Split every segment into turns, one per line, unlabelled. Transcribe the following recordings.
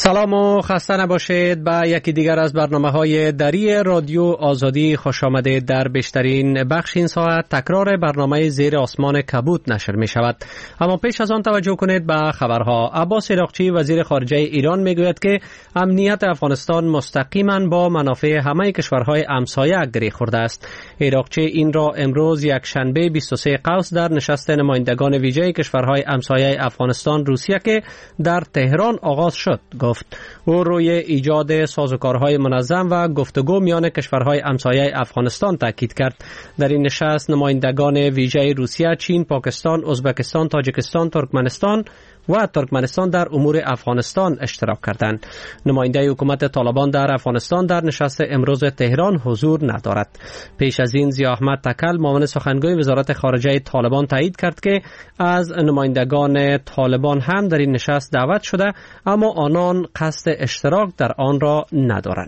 سلام و خسته نباشید. به یکی دیگر از برنامه‌های دری رادیو آزادی خوش آمدید. در بیشترین بخش این ساعت تکرار برنامه زیر آسمان کبود نشر می شود. اما پیش از آن توجه کنید به خبرها. عباس عراقچی وزیر خارجه ایران می گوید که امنیت افغانستان مستقیما با منافع همه کشورهای همسایه گره خورده است. عراقچی این را امروز یک شنبه 23 قوس در نشست نمایندگان ویژه کشورهای همسایه افغانستان روسیه که در تهران آغاز شد گفت. او روی ایجاد سازوکارهای منظم و گفتگو میان کشورهای همسایه افغانستان تاکید کرد. در این نشست نمایندگان ویژه روسیه، چین، پاکستان، ازبکستان، تاجیکستان، ترکمنستان در امور افغانستان اشتراک کردند. نماینده حکومت طالبان در افغانستان در نشست امروز تهران حضور ندارد. پیش از این ضیا احمد تکل معاون سخنگوی وزارت خارجه طالبان تایید کرد که از نمایندگان طالبان هم در این نشست دعوت شده اما آنان قصد اشتراک در آن را ندارند.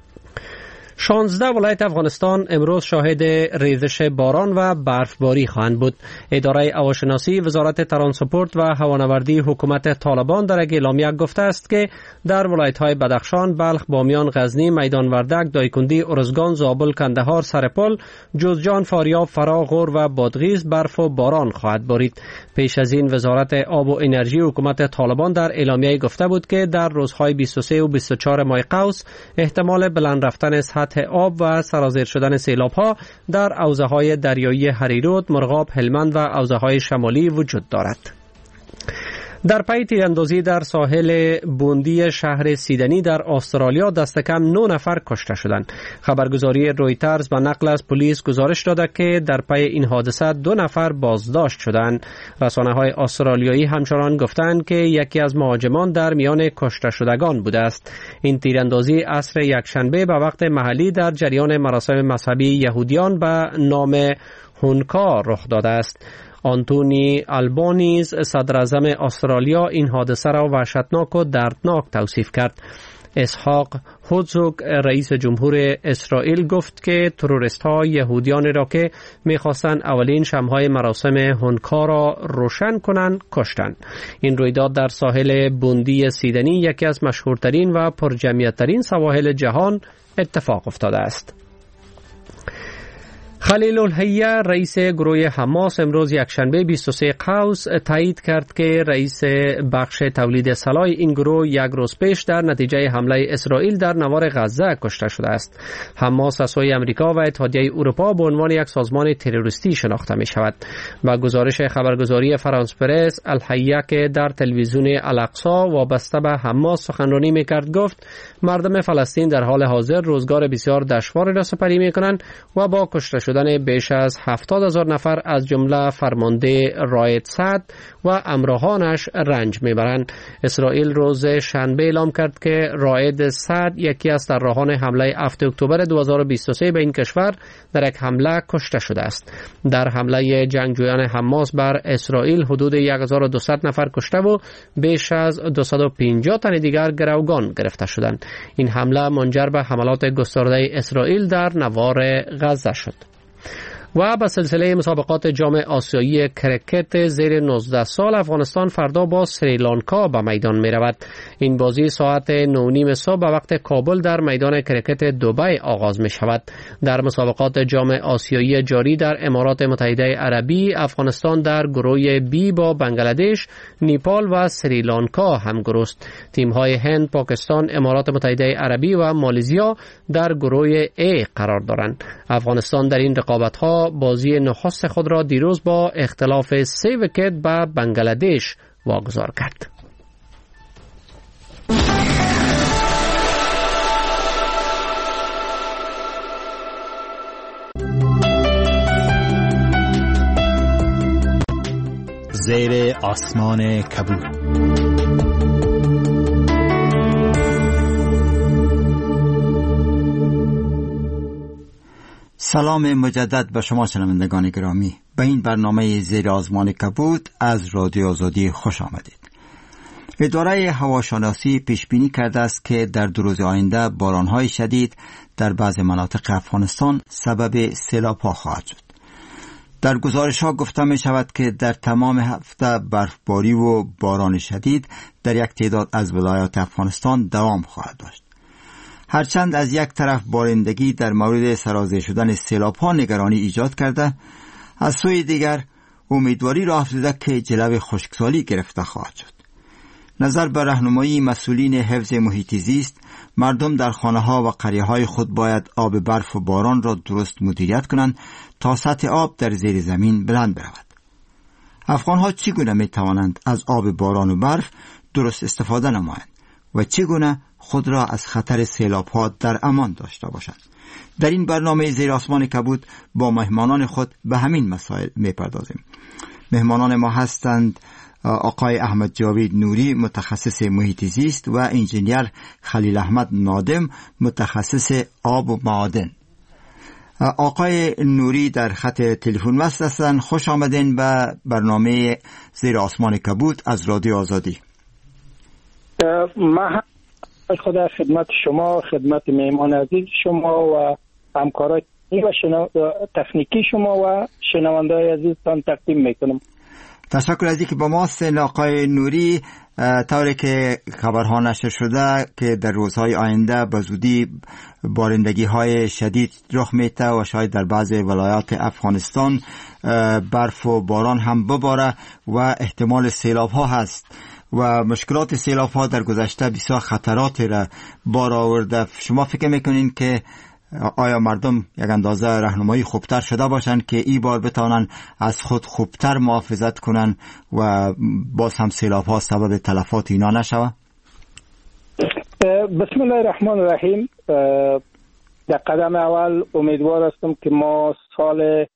16 ولایت افغانستان امروز شاهد ریزش باران و برفباری خواهند بود. اداره هواشناسی وزارت ترانسپورت و هوانوردی حکومت طالبان در یک اعلامیه گفته است که در ولایت‌های بدخشان، بلخ، بامیان، غزنی، میدان وردک، دایکندی، ارزگان، زابل، کندهار، سرپل، جوزجان، فاریاب، فرا، غور و بادغیس برف و باران خواهد بارید. پیش از این وزارت آب و انرژی حکومت طالبان در اعلامیه گفته بود که در روزهای 23 و 24 ماه قوس احتمال بلند رفتن سطح آب و سرازیر شدن سیلاب‌ها در حوزه‌های دریایی هریرود، مرغاب، هلمند و حوزه‌های شمالی وجود دارد. در پی تیراندازی در ساحل بوندی شهر سیدنی در استرالیا دست کم 9 نفر کشته شدند. خبرگزاری رویترز به نقل از پلیس گزارش داده که در پی این حادثه 2 نفر بازداشت شدند. رسانه‌های استرالیایی همچنان گفتند که یکی از مهاجمان در میان کشته شدگان بوده است. این تیراندازی عصر یکشنبه به وقت محلی در جریان مراسم مذهبی یهودیان به نام هونکا رخ داده است. آنتونی آلبانیز صدر اعظم استرالیا این حادثه را وحشتناک و دردناک توصیف کرد. اسحاق هرزوگ رئیس جمهور اسرائیل گفت که تروریست‌ها یهودیان را که می‌خواستند اولین شم‌های مراسم هونکا را روشن کنند کشتند. این رویداد در ساحل بوندی سیدنی یکی از مشهورترین و پرجمعیت‌ترین سواحل جهان اتفاق افتاده است. خلیل الحیه رئیس گروه حماس امروز یکشنبه 23 قوس تایید کرد که رئیس بخش تولید سلاح این گروه یک روز پیش در نتیجه حمله اسرائیل در نوار غزه کشته شده است. حماس از سوی امریکا و اتحادیه اروپا به عنوان یک سازمان تروریستی شناخته می شود. با گزارش خبرگزاری فرانس پرس، الحیه که در تلویزیون الاقصی وابسته به حماس سخنرانی می کرد گفت مردم فلسطین در حال حاضر روزگار بسیار دشواری را سپری می کنند و با کشته شدن بیش از 70,000 نفر از جمله فرمانده رائد سعد و همراهانش رنج میبرند. اسرائیل روز شنبه اعلام کرد که رائد سعد یکی از طراحان حمله 7 اکتبر 2023 به این کشور در یک حمله کشته شده است. در حمله جنگجویان حماس بر اسرائیل حدود 1200 نفر کشته و بیش از 250 تن دیگر گروگان گرفته شدند. این حمله منجر به حملات گسترده اسرائیل در نوار غزه شد. و به سلسله مسابقات جام آسیایی کرکت زیر 19 سال افغانستان فردا با سریلانکا به میدان می رود. این بازی ساعت 9:30 صبح به وقت کابل در میدان کرکت دبی آغاز می شود. در مسابقات جام آسیایی جاری در امارات متحده عربی افغانستان در گروه بی با بنگلادش، نیپال و سریلانکا همگرو است. تیم‌های هند، پاکستان، امارات متحده عربی و مالزیا در گروه A قرار دارند. افغانستان در این رقابت‌ها بازی نخست خود را دیروز با اختلاف 3 ویکت به بنگلادش واگذار کرد.
زیر آسمان کبود.
سلام مجدد به شما شنوندگان گرامی. به این برنامه زیر آسمان کبود از رادیو آزادی خوش آمدید. اداره هواشناسی پیش بینی کرده است که در 2 روز آینده باران‌های شدید در بعض مناطق افغانستان سبب سیلاب‌ها خواهد شد. در گزارش ها گفته می شود که در تمام هفته برفباری و باران شدید در یک تعداد از ولایات افغانستان دوام خواهد داشت. هرچند از یک طرف بارندگی در مورد سرازیر شدن سیلاب ها نگرانی ایجاد کرده، از سوی دیگر امیدواری را افزوده که جلو خشکسالی گرفته خواهد شد. نظر به راهنمایی مسئولین حفظ محیط زیست، مردم در خانه ها و قریه های خود باید آب برف و باران را درست مدیریت کنند تا سطح آب در زیر زمین بلند برود. افغان ها چگونه می توانند از آب باران و برف درست استفاده نمایند و چگونه خود را از خطر سیلاب ها در امان داشته باشند؟ در این برنامه زیر آسمان کبود با مهمانان خود به همین مسائل می پردازیم. مهمانان ما هستند آقای احمد جاوید نوری، متخصص محیط زیست، و انجینیر خلیل احمد نادم، متخصص آب و معادن. آقای نوری در خط تلفن وصل هستند. خوش آمدین به برنامه زیر آسمان کبود از رادیو آزادی.
من خدا خدمت شما، خدمت مهمان عزیز شما و همکارای تکنیکی شما و شنونده‌های عزیزتان تقدیم میکنم.
تشکر از اینکه با ما هستین آقای نوری. طوری که خبرها نشر شده که در روزهای آینده به زودی بارندگی های شدید رخ میده و شاید در بعضی ولایات افغانستان برف و باران هم بباره و احتمال سیلاب ها هست و مشکلات سیلاب ها در گذشته بسیار خطراتی را بار آورده. شما فکر میکنین که آیا مردم یک اندازه راهنمایی خوبتر شده باشند که این بار بتوانند از خود خوبتر محافظت کنند و باز هم سیلاب ها سبب تلفات اینا نشود؟
بسم الله الرحمن الرحیم. در قدم اول امیدوار هستم که ما سال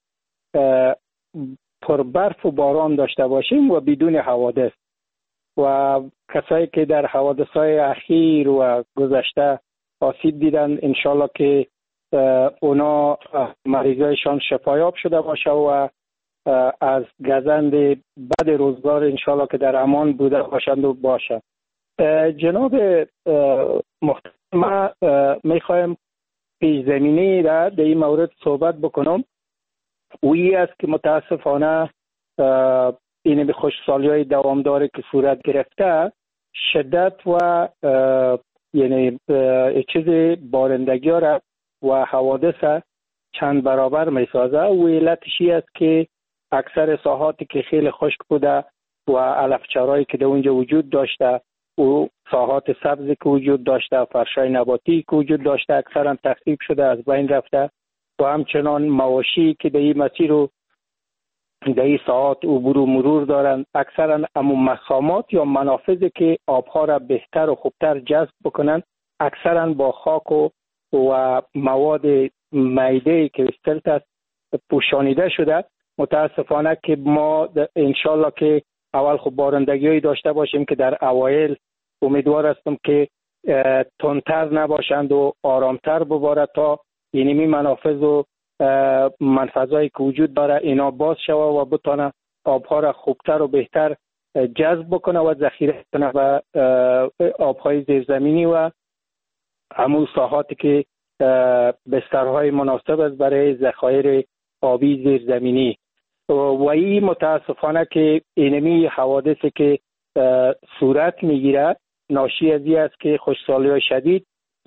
پر برف و باران داشته باشیم و بدون حوادث، و کسایی که در حوادث‌های اخیر و گذشته آسیب دیدن انشالله که اونا مریضایشان شفایاب شده باشه و از گزند بد روزگار انشالله که در امان بوده باشند و باشه. جناب محترم، ما میخوایم پیش زمینی را در این مورد صحبت بکنم. اویی است که متاسفانه این به خشکسالی‌های دوامداری که صورت گرفته شدت و یعنی چیز بارندگی را و حوادث چند برابر می سازه و علتشی است که اکثر ساحاتی که خیلی خشک بوده و علفچارایی که در اونجا وجود داشته و ساحات سبزی که وجود داشته، فرشای نباتی که وجود داشته اکثرا تخریب شده، از بین رفته، و همچنان مواشی که در این مسیر و در این ساحات عبور و مرور دارند اکثرا امو مسامات یا منافذی که آبها را بهتر و خوبتر جذب بکنند اکثرا با خاک و مواد معده‌ای که استلت است پوشانیده شده. متاسفانه که ما انشالله که اول خب بارندگی‌هایی داشته باشیم که در اوایل امیدوار هستم که تندتر نباشند و آرامتر ببارد تا اینمی منافذ و منفذایی که وجود داره اینا باز شوه و بتونه آبها را خوبتر و بهتر جذب بکنه و ذخیره کنه و آبهای زیرزمینی و همون ساحاتی که بسترهای مناسب است برای ذخایر آبی زیرزمینی. و این متاسفانه که اینمی حوادثی که صورت میگیره ناشی از این است که خشکسالی‌های شدید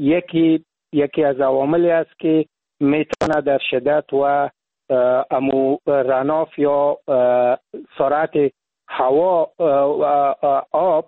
یکی از عواملی است که میتونه در شدت و امو رناف یا سرعت هوا و آب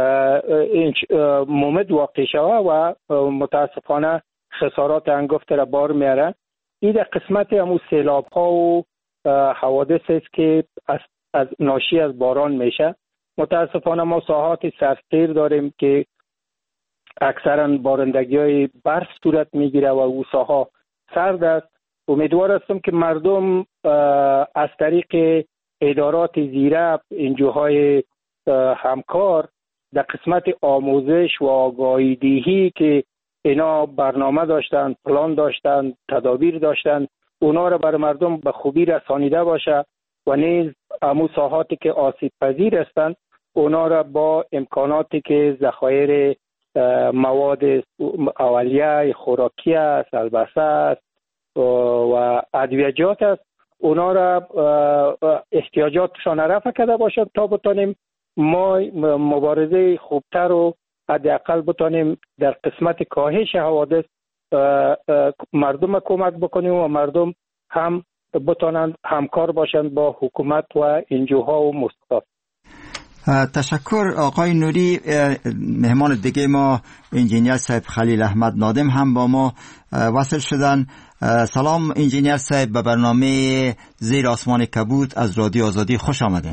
مومد واقع شود و متاسفانه خسارات انگفت را بار میاره. این در قسمت امو سیلاب ها و حوادث است که از ناشی از باران میشه. متاسفانه ما ساحات سرسیر داریم که اکثرا بارندگی های برف صورت میگیره و او ساحا سرد است. امیدوار هستم که مردم از طریق ادارات زیره، انجوهای همکار در قسمت آموزش و آگاهی دهی که اینا برنامه داشتن، پلان داشتن، تدابیر داشتن، اونا را بر مردم به خوبی رسانیده باشه و نیز امو ساحاتی که آسیب پذیر هستند اونا را با امکاناتی که ذخایر مواد اولیه خوراکی است، البسه است و ادویجات است، اونا را احتیاجاتشان رفع کرده باشد تا بتانیم ما مبارزه خوبتر و حداقل بتانیم در قسمت کاهش حوادث مردم کمک بکنیم و مردم هم بتانند همکار باشند با حکومت و انجوها و مؤسسات.
تشکر آقای نوری. مهمان دیگه ما انجینیر صاحب خلیل احمد نادم هم با ما وصل شدن. سلام انجینیر صاحب، به برنامه زیر آسمان کبود از رادیو آزادی خوش آمدین.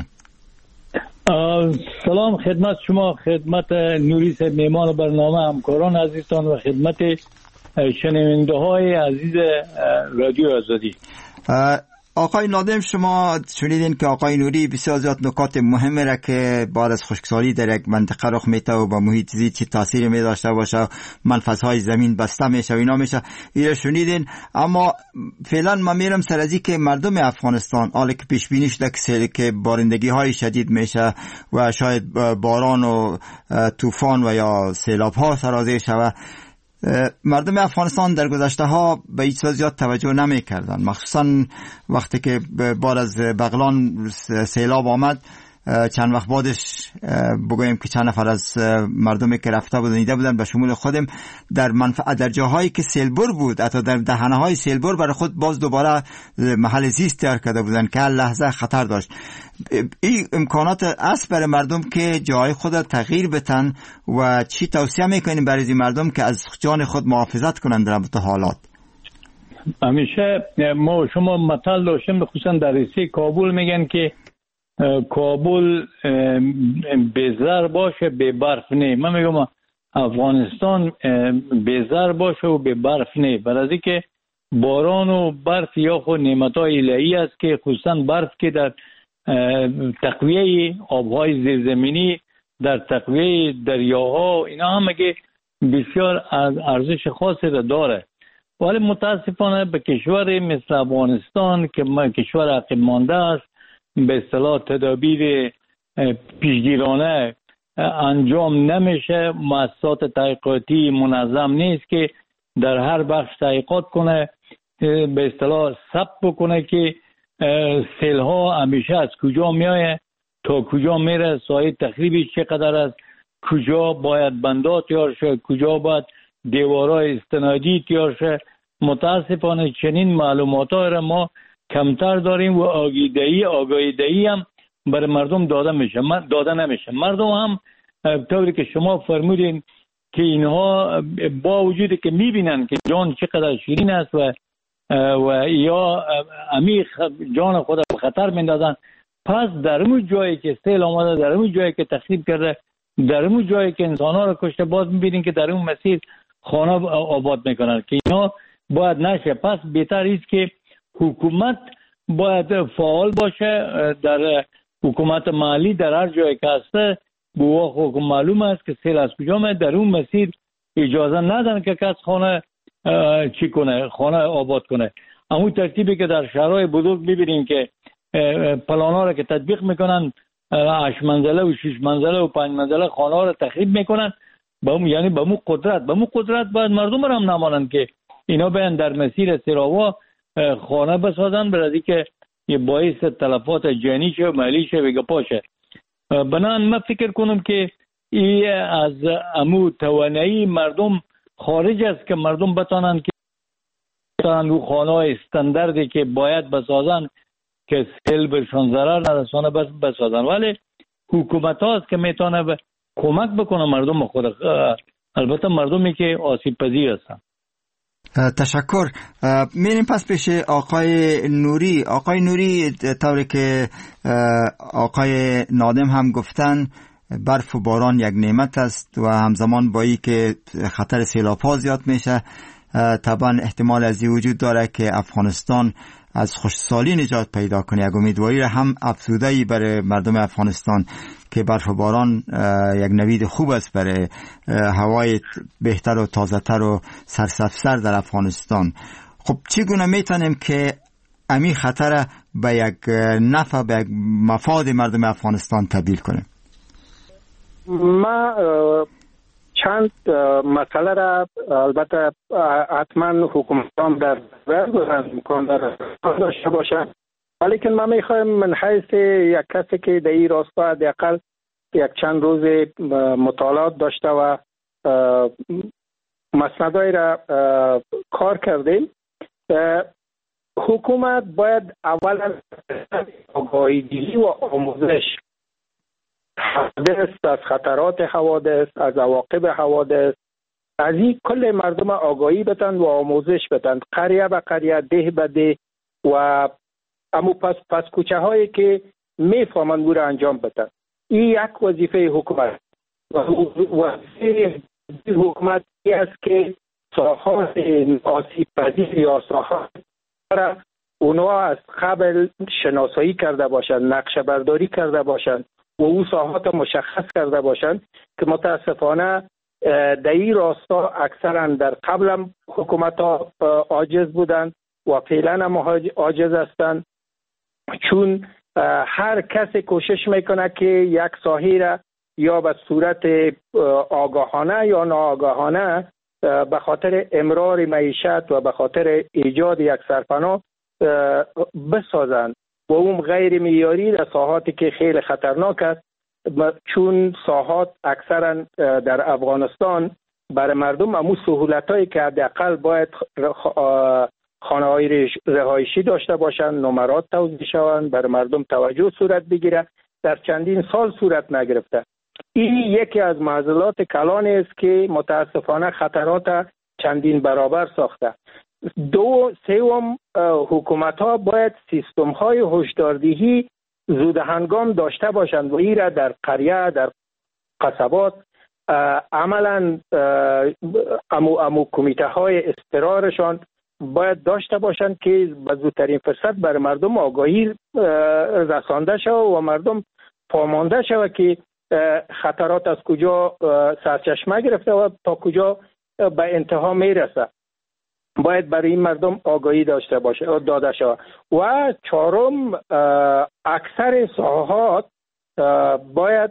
سلام خدمت شما، خدمت نوری صاحب مهمان برنامه، همکاران عزیزتان و خدمت شنونده های عزیز رادیو آزادی.
آقای نادم، شما شنیدین که آقای نوری بسیار زیاد نکات مهمه را که بعد از خشکسالی در یک منطقه رخ میته و با محیط زیست چه تاثیری می داشته باشه، منفذهای زمین بسته میشه و اینا میشه، اینا شنیدین. اما فعلا ما میرم سر از که مردم افغانستان حالا که پیش بینی شده که بارندگی های شدید میشه و شاید باران و طوفان و یا سیلاب ها سرازیر شود، مردم افغانستان در گذشته ها به هیچ زیاد توجه نمی کردن، مخصوصا وقتی که بعد از بغلان سیلاب آمد. چند وقت بعدش بگویم که چند نفر از مردمی که رفته بودن دیده بودن به شمول خودم در جاهایی که سیلبر بود، حتی در دهنه های سیلبر برای خود باز دوباره محل زیست تیار کرده بودن که هر لحظه خطر داشت. این امکانات است برای مردم که جای خود تغییر بتن و چی توصیه میکنیم برای این مردم که از جان خود محافظت کنند در این حالات؟
همیشه ما شما مثال داشتیم، خصوصا در ریسه کابل میگن که کابل بیزار باشه به برف نه. من میگم افغانستان بیزار باشه و به برف نه، برای که باران و برف یا خود نعمت‌های الهی است که خصوصا برف که در تقویه آبهای زیرزمینی، در تقویه دریاها، اینا هم که بسیار ارزش خاصی را داره. ولی متاسفانه به کشور مثل افغانستان که کشور عقب مانده است، به اصطلاح تدابیر پیشگیرانه انجام نمیشه، مؤسسات تحقیقاتی منظم نیست که در هر بخش تحقیقات کنه، به اصطلاح ثبت بکنه که سیل ها همیشه از کجا میایه، تا کجا میره، سایه تخریبی چقدر است، کجا باید بندات تیار شه، کجا باید دیوارای استنادی تیار شه. متاسفانه چنین معلومات ها را ما کمتر داریم و آگاهی دهی هم برای مردم داده نمیشه. مردم هم طوری که شما فرمودین که اینها با وجودی که میبینن که جان چقدر شیرین است و یا عمیق جان خود به خطر میندازن، پس در اون جایی که سیل آمده، در اون جایی که تخریب کرده، در اون جایی که انسان‌ها را کشته، باز میبینین که در اون مسیر خانه آباد میکنن که اینا باید نشه. پس بهتر است که حکومت باید فعال باشه، در حکومت محلی در هر جایی که هسته بوا خود معلوم است که سیل از کجا میاد، در اون مسیر اجازه ندن که کس خانه چی کنه، خانه آباد کنه. همون ترتیبی که در شهرهای بزرگ ببینیم که پلانا را که تطبیق میکنن 8 منزله و 6 منزله و 5 منزله خانه ها را تخریب میکنن، یعنی به مو قدرت باید مردم را هم نمانند که اینا بیان در مسیر سیراوا خانه بسازن، برای که یه باعث تلفات جانی شه و مالی شه و گپا شه. بنابراین من فکر کنم که این از امو توانایی مردم خارج است که مردم بتانند که رو خانه های استانداردی که باید بسازن که سیل برشان ضرر نرسانه بسازن. ولی حکومت هاست که میتونه کمک بکنه مردم خود، البته مردمی که آسیب پذیر هستن.
تشکر. میریم پس پیش آقای نوری. آقای نوری، طوری که آقای نادم هم گفتن، برف و باران یک نعمت است و همزمان با این که خطر سیلاب ها زیاد میشه، طبعا احتمال از این وجود داره که افغانستان از خشکسالی نجات پیدا کنه. یک امیدواری هم افزوده‌ای برای مردم افغانستان که برف و باران یک نوید خوب است برای هوای بهتر و تازه‌تر و سرسبزتر در افغانستان. خب چگونه میتونیم که امی خطر به یک نفع، به یک مفاد مردم افغانستان تبدیل کنیم؟
ما چند مسئله را البته حتما حکومتان در بر داشته باشند. ولیکن من میخوایم من حیث یک کسی که در این راستا حداقل یک چند روز مطالعات داشته و مسندای را کار کردیم، حکومت باید اولا آگاهی و آموزش حوادث، از خطرات حوادث، از عواقب حوادث، از این کل مردم آگاهی بتن و آموزش بتن، قریه به قریه، ده به ده، و امو پس کوچه هایی که میفهمن او را انجام بتن. این یک وظیفه حکومت و وظیفه حکومت است که ساحات آسیب پذیر یا ساحات را اونا از قبل شناسایی کرده باشند، نقشه برداری کرده باشند و او ساحات مشخص کرده باشند که متاسفانه در این راستا اکثرا در قبل هم حکومت ها عاجز بودند و فعلا هم عاجز هستند، چون هر کس کوشش میکنه که یک ساحه را یا به صورت آگاهانه یا ناآگاهانه به خاطر امرار معیشت و به خاطر ایجاد یک سرپناه بسازند و اون غیر معیاری در ساحاتی که خیلی خطرناک است، چون ساحات اکثرا در افغانستان برای مردم امو سهولتایی که حداقل باید خانه‌های رهایشی داشته باشند، نمرات توزیع شوند، برای مردم توجه صورت بگیره، در چندین سال صورت نگرفته. این یکی از معضلات کلان است که متاسفانه خطرات چندین برابر ساخته. سوم، حکومت ها باید سیستم های هشداردهی زود هنگام داشته باشند و این را در قریه، در قصبات عملا امو کمیته های اضطرارشان باید داشته باشند که به زودترین فرصت بر مردم آگاهی رسانده شود و مردم فهمانده شود که خطرات از کجا سرچشمه گرفته و تا کجا به انتها میرسه. باید برای این مردم آگاهی داده شود. و چهارم، اکثر ساحات باید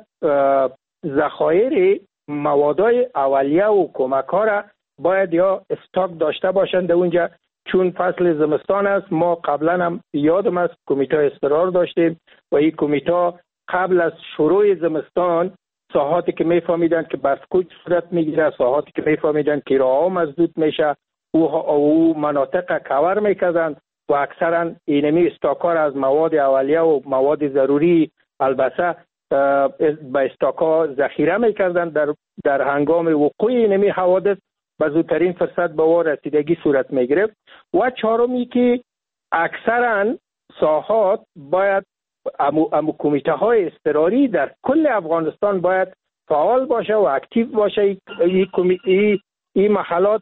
ذخایر موادای اولیه و کمک ها را باید یا استاک داشته باشند اونجا، چون فصل زمستان است. ما قبلا هم یادم است کمیته اضطرار داشتیم و این کمیته قبل از شروع زمستان ساحاتی که میفهمیدن که برفکوچ صورت میگیره، ساحاتی که میفهمیدن که راه مسدود میشه او مناطق کور میکردن و اکثرا اینمی استاکار از مواد اولیه و مواد ضروری البته به استاکا ذخیره میکردن در هنگام وقوع اینمی حوادث به زودترین فرصت به او رسیدگی صورت میگرفت. و چهارمی که اکثرا ساحات باید امو کمیته های اضطراری در کل افغانستان باید فعال باشه و اکتیو باشه. این محلات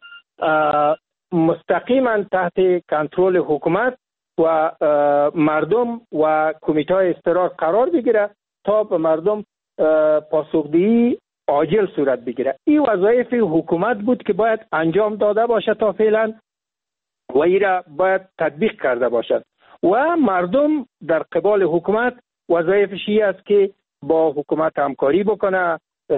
مستقیما تحت کنترل حکومت و مردم و کمیته های اضطرار قرار بگیره تا به مردم پاسخدهی عاجل صورت بگیره. این وظایف حکومت بود که باید انجام داده باشه تا فعلا و این را باید تطبیق کرده باشد و مردم در قبال حکومت وظایفش این است که با حکومت همکاری بکنه،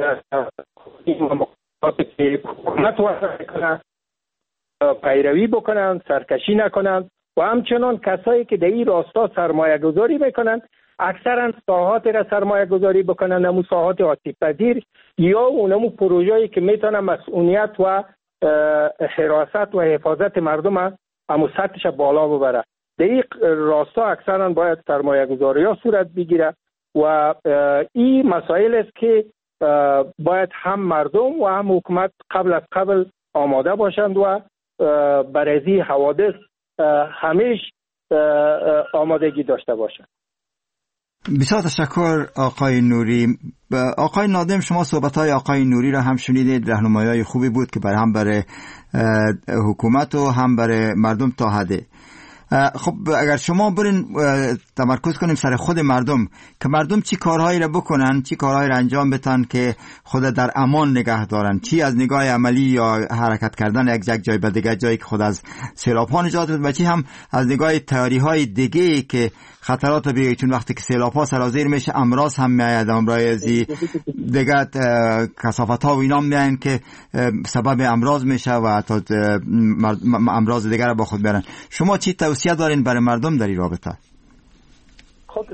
حکومت وظایف کنه، پیروی بکنن، سرکشی نکنن و همچنان کسایی که در این راستا سرمایه گذاری میکنن اکثرا ساحات را سرمایه گذاری بکنن، همون ساحات آسیب پذیر یا اونمو پروژه‌ای که میتونه مسئولیت و حراست و حفاظت مردم همون سطحش بالا ببره. در این راستا اکثرا باید سرمایه گذاری ها صورت بگیره و این مسائل است که باید هم مردم و هم حکومت قبل از قبل آماده باشند و برای حوادث همیشه آمادگی داشته باشند.
بسیار تشکر آقای نوری. آقای نادم، شما صحبت‌های آقای نوری را هم شنیدید، راهنمایی‌های خوبی بود که هم برای حکومت و هم برای مردم تا حده. خب اگر شما برین تمرکز کنیم سر خود مردم که مردم چی کارهایی را بکنن، چی کارهایی را انجام بدن که خود در امان نگه دارن، چی از نگاه عملی یا حرکت کردن یک جای به دیگر جایی که خود از سیلاب ها نجات بده و چی هم از نگاه تیاری های دیگه که خطرات بیگه، چون وقتی که سیلاب ها سرازیر میشه امراض هم میاید، امراضی دیگه کثافت ها و اینا میاین که سبب امراض میشه و تا امراض دیگر را با خود برن. شما چی توصیه دارین برای مردم در این رابطه؟
خود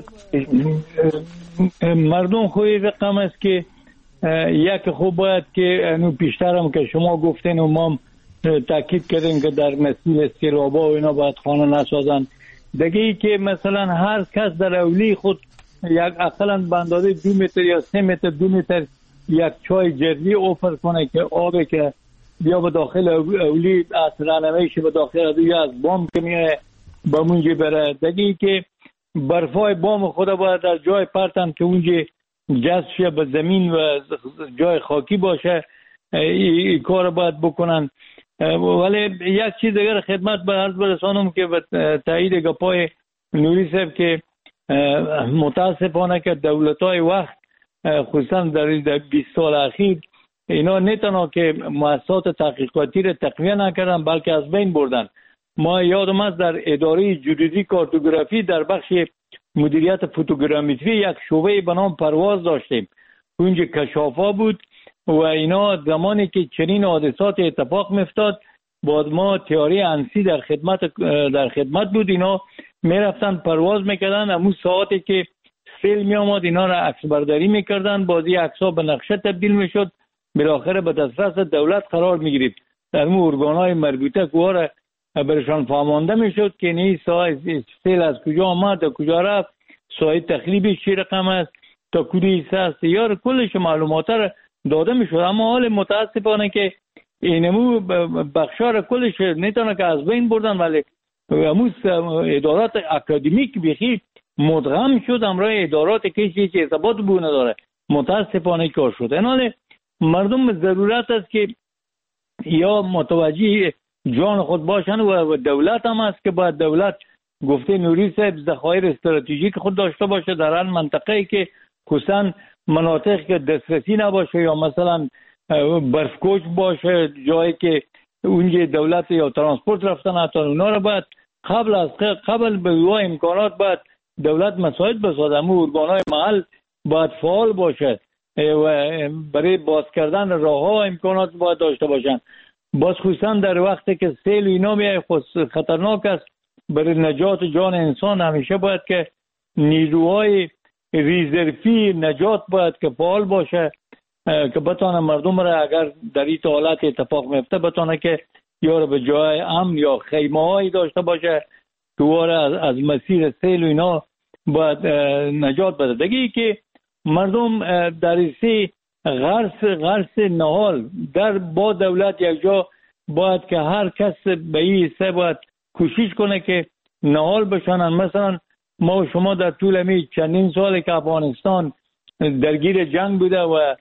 مردم خوی رقم است که یک خوب باید که پیشتر هم که شما گفتین و ما تاکید کردیم که در مسئله استیرابا و اینا باید خانه نسازن. دیگه ای که مثلا هر کس در اولی خود یک اقلا بندازه 2 متر یا 3 متر 2 متر یک چای جردی اوفر کنه که آبی که بیا به داخل اولی اصلا نمیشه به داخل یا از بام که میه با منجی بره. دیگه ای که برفای بام خود باید در جای پرتن که اونجا جذب شه به زمین و جای خاکی باشه، این کار باید بکنن. ولی یک چیز دیگر خدمت به عرض برسانم که به تایید گپای نوری صاحب که متاسفانه که دولت‌های وقت خصوصا در 20 سال اخیر اینا نه تنها که مؤسسات تحقیقاتی را تقویه نکردن بلکه از بین بردن. ما یادم است در اداره جیودزی کارتوگرافی در بخش مدیریت فوتوگرامتری یک شعبه به نام پرواز داشتیم. اونجا کشافا بود و اینا زمانی که چنین حادثات اتفاق میافتاد بعد ما تئوری انسی در خدمت بود، اینا میرفتن پرواز میکردن، همون ساعتی که سیل میامد اینا را عکس برداری میکردن، بازی عکس‌ها به نقشه تبدیل میشد، بالاخره به دسترس دولت قرار میگرفت. در مو ارگان‌های مربوطه که برشان فهمانده میشد که این سیل از کجا آمد تا کجا رفت، سایه تخریبش چی رقم است، تا کدی حصه است، یا کلش معلومات را داده میشد. اما حال متاسفانه که اینمو بخشار کلش نیتونه که از بین بردن، ولی همون ادارات اکادمیک بخی مدغم شد همراه ادارات که هیچ ارتباط بو نداره. متاسفانه کار شد. این حال مردم ضرورت است که یا متوجه جان خود باشن و دولت هم است که باید دولت گفته نوری صاحب ذخایر استراتژیک خود داشته باشه در هر منطقه‌ای که خصوصا مناطق که دسترسی نباشه یا مثلا برفکوچ باشه، جایی که اونجا دولت یا ترانسپورت رفتن حتی اونا رو باید قبل به وای امکانات باید دولت مساعد بسازه. همون ارگان‌های محل باید فعال باشه و برای باز کردن راه‌ها امکانات باید داشته باشن. باز خصوصا در وقتی که سیل اینا میای خطرناک است برای نجات جان انسان، همیشه باید که نیروهای ریزرفی نجات باید که فعال باشه که بتونه مردم را اگر در این حالت اتفاق میفته بتونه که یا را به جای امن یا خیمه‌هایی داشته باشه که از مسیر سیل و اینا باید نجات بده. دیگه که مردم در این غرس نهال در با دولت یک جا باید که هر کس به این حصه باید کوشش کنه که نهال بشنن. مثلا ما و شما در طول همی چندین سالی که افغانستان درگیر جنگ بوده و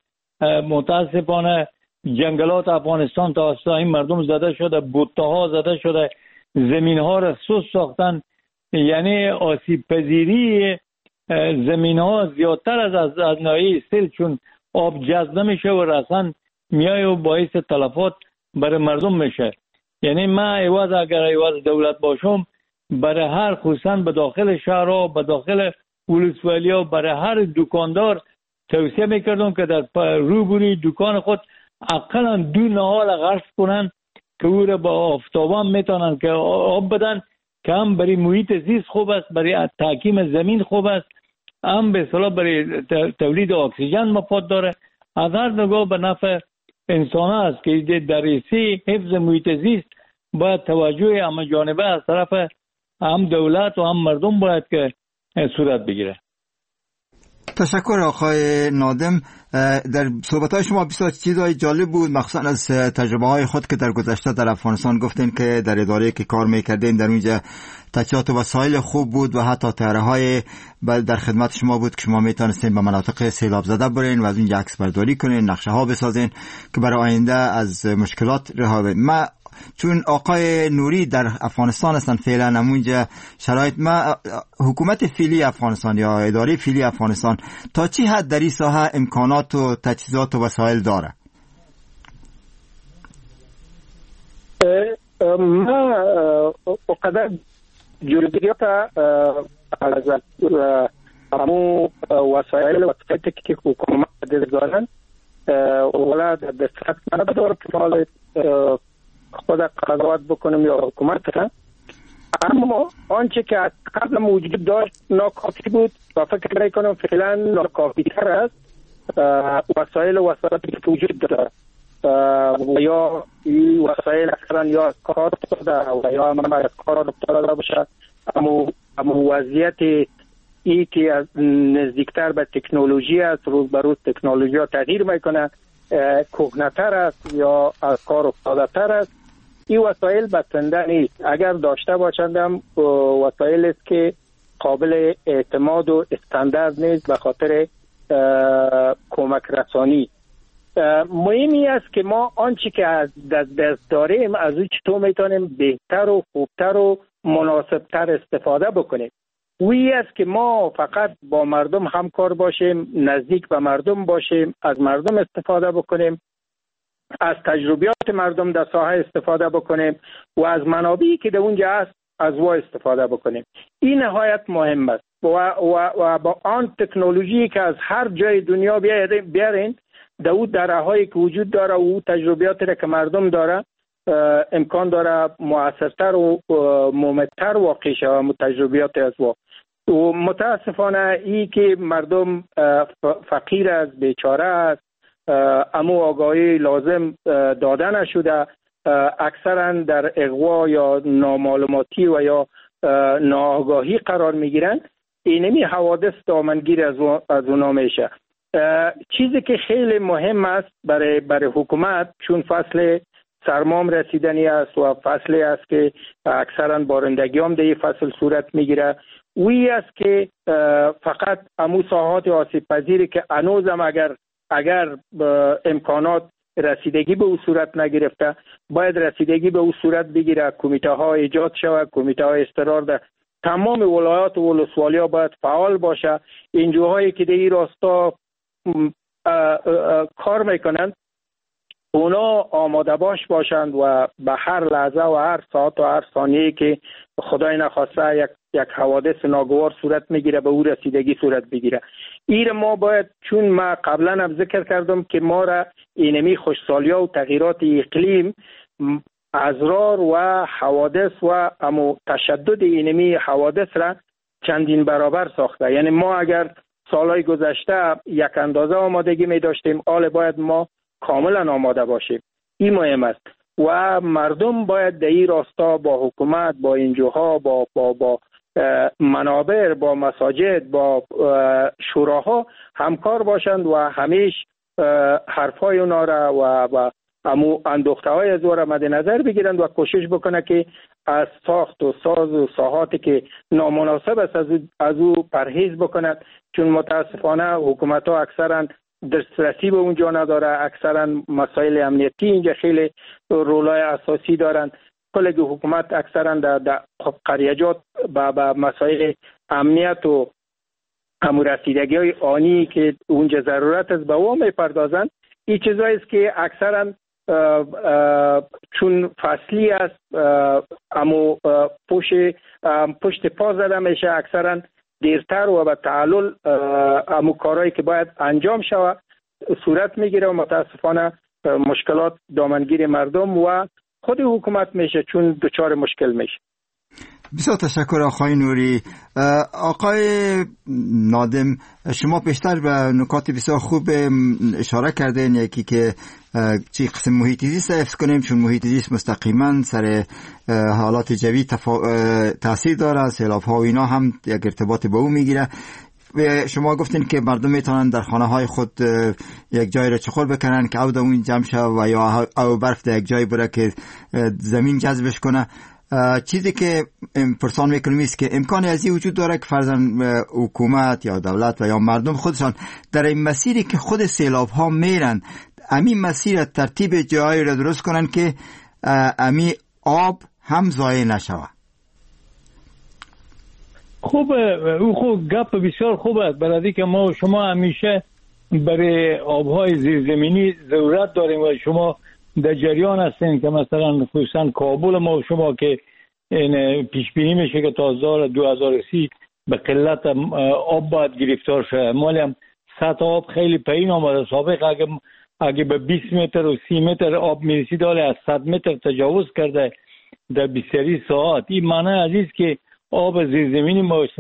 متاسفانه جنگلات افغانستان توسط این مردم زده شده، بوته‌ها زده شده، زمین‌ها را سوس ساختن، یعنی آسیب پذیری زمین‌ها زیادتر از ناحیه سیل چون آب جذب نمیشه و رسن میای و باعث تلفات برای مردم میشه. یعنی من اگر عوض دولت باشم برای هر خصوصا به داخل شهرها به داخل ولسوالی‌ها برای هر دکاندار توصیه میکردم که در روبروی دکان خود اقلا 2 نهال غرس کنن که او را با آفتابان میتونن که آب بدن که هم برای محیط زیست خوب است، برای تحکیم زمین خوب است، هم به اصطلاح برای تولید اکسیژن مفاد داره. از هر نگاه به نفع انسان است که در سی حفظ محیط زیست باید توجه همه جانبه از طرف هم دولت و هم مردم باید که صورت بگیره.
تشکر آقای نادم. در صحبت‌های شما بسیار چیزای جالب بود، مخصوصا از تجربه‌های خود که در گذشته در افغانستان گفتین که در اداره که کار می‌کردین در اونجا تجهیزات و وسایل خوب بود و حتی طرح‌های در خدمت شما بود که شما میتونستین به مناطق سیلاب زده برین و از اونجا عکس برداری کنین، نقشه‌ها بسازین که برای آینده از مشکلات رها بشین. ما چون آقای نوری در افغانستان هستن فعلا همونجا شرایط، ما حکومت فعلی افغانستان یا اداره فعلی افغانستان تا چی حد در این ساحه امکانات و تجهیزات و وسایل داره؟
ما اقدر جلوگیریات از همون وسایل و تجهیزاتی که حکومت دارن ولی دسترس نداره که خود قضاوت بکنم یا حکومت را. اما آنچه که از قبل وجود داشت ناکافی بود و فکر میکنم فعلا ناکافی تر است. وسایلی که وجود داره و یا این وسایل اکثرا یا از کار افتاده و یا هم از کار افتاده باشه، اما وضعیت ای که از نزدیکتر به تکنولوژی است، روز به روز تکنولوژی ها تغییر میکنه، کهنه‌تر است یا از کار افتاده تر است. این وسایل بسنده نیست. اگر داشته باشند هم وسایل است که قابل اعتماد و استاندارد نیست به خاطر کمک رسانی. مهمی است که ما آنچه که از دست داریم از اون چطور میتونیم بهتر و خوبتر و مناسبتر استفاده بکنیم. وی است که ما فقط با مردم همکار باشیم، نزدیک به مردم باشیم، از مردم استفاده بکنیم، از تجربیات مردم در ساحه استفاده بکنیم و از منابعی که در اونجا است از وا استفاده بکنیم. این نهایت مهم است و با آن تکنولوژی که از هر جای دنیا بیارین در اون درهایی که وجود داره و اون تجربیاتی که مردم داره امکان داره مؤثرتر و مهمتر واقع شود تجربیات از وا. و متاسفانه ای که مردم فقیر است، بیچاره است، اما آگاهی لازم داده نشده، اکثرا در اغوا یا نامعلوماتی و یا ناآگاهی قرار میگیرند. اینمی حوادث دامنگیر از اونا میشه. چیزی که خیلی مهم است برای حکومت، چون فصل سرمام رسیدنی است و فصلی است که اکثرا بارندگی هم در این فصل صورت میگیره، وی است که فقط امو ساحات آسیب پذیری که هنوزم اگر امکانات رسیدگی به او صورت نگرفته باید رسیدگی به او صورت بگیره. کمیته ها ایجاد شود، کمیته های استقرار در تمام ولایات و ولسوالی باید فعال باشه. انجوهایی که در این راستا کار میکنند اونا آماده باشند و به هر لحظه و هر ساعت و هر ثانیه که خدای نخواسته یک حوادث ناگوار صورت میگیره به او رسیدگی صورت بگیره. این ما باید، چون ما قبلا هم ذکر کردم که ما را اینمی خوشسالی‌ها و تغییرات اقلیم ازرار و حوادث و امو تشدد اینمی حوادث را چندین برابر ساخته. یعنی ما اگر سالهای گذشته یک اندازه آمادگی می داشتیم، حال باید ما کاملا آماده باشیم. این مهم است و مردم باید در این راستا با حکومت، با انجوها، با منابر، با مساجد، با شوراها همکار باشند و همیشه حرفای اونا را و اندوخته های از او را مد نظر بگیرند و کوشش بکنه که از ساخت و ساز و ساحاتی که نامناسب است از او پرهیز بکنند. چون متاسفانه حکومت ها اکثرا دسترسی به اونجا نداره، اکثرا مسائل امنیتی اینجا خیلی رولای اساسی دارند. کل حکومت اکثرا در قریجات با مسائل امنیت و رسیدگی های آنی که اونجا ضرورت است به او میپردازند. این چیزایی است که اکثرا چون فصلی است اما پشت پا زده میشه، اکثرا دیرتر و به تعلل امو کارهایی که باید انجام شود صورت میگیره و متاسفانه مشکلات دامنگیر مردم و خود حکومت میشه چون دچار مشکل میشه.
بسیار تشکر آقای نوری. آقای نادم، شما پیشتر به نکات بسیار خوب اشاره کردین. یکی که چی قسم محیط زیست حفظ کنیم، چون محیط زیست مستقیما سر حالات جوی تاثیر داره، سیلاب ها و اینا هم یک ارتباط به او میگیره. شما گفتین که مردم میتونن در خانه های خود یک جای را چخور بکنن که او در اون جمع شد و یا او برف در یک جای بره که زمین جذبش کنه. چیزی که پرسان میکنم است که امکانی از این وجود داره که فرضاً حکومت یا دولت و یا مردم خودشان در این مسیری که خود سیلاب ها میرن، امی مسیر ترتیب جایی را درست کنن که امی آب هم ضایع نشود.
خوبه، او خوب گپ بسیار خوب است. برای که ما و شما همیشه برای آبهای زیرزمینی ضرورت داریم و شما در جریان هستین که مثلا خصوصا کابل ما و شما که این پیش بینی میشه که تا 2030 به قلت آب باید گرفتار شه. مالی هم سطح آب خیلی پایین آمده. سابق اگه به 20 متر و 30 متر آب میرسید، حالا از 100 متر تجاوز کرده. در 24 ساعت. این معنی عزیز که آب زیرزمینی ما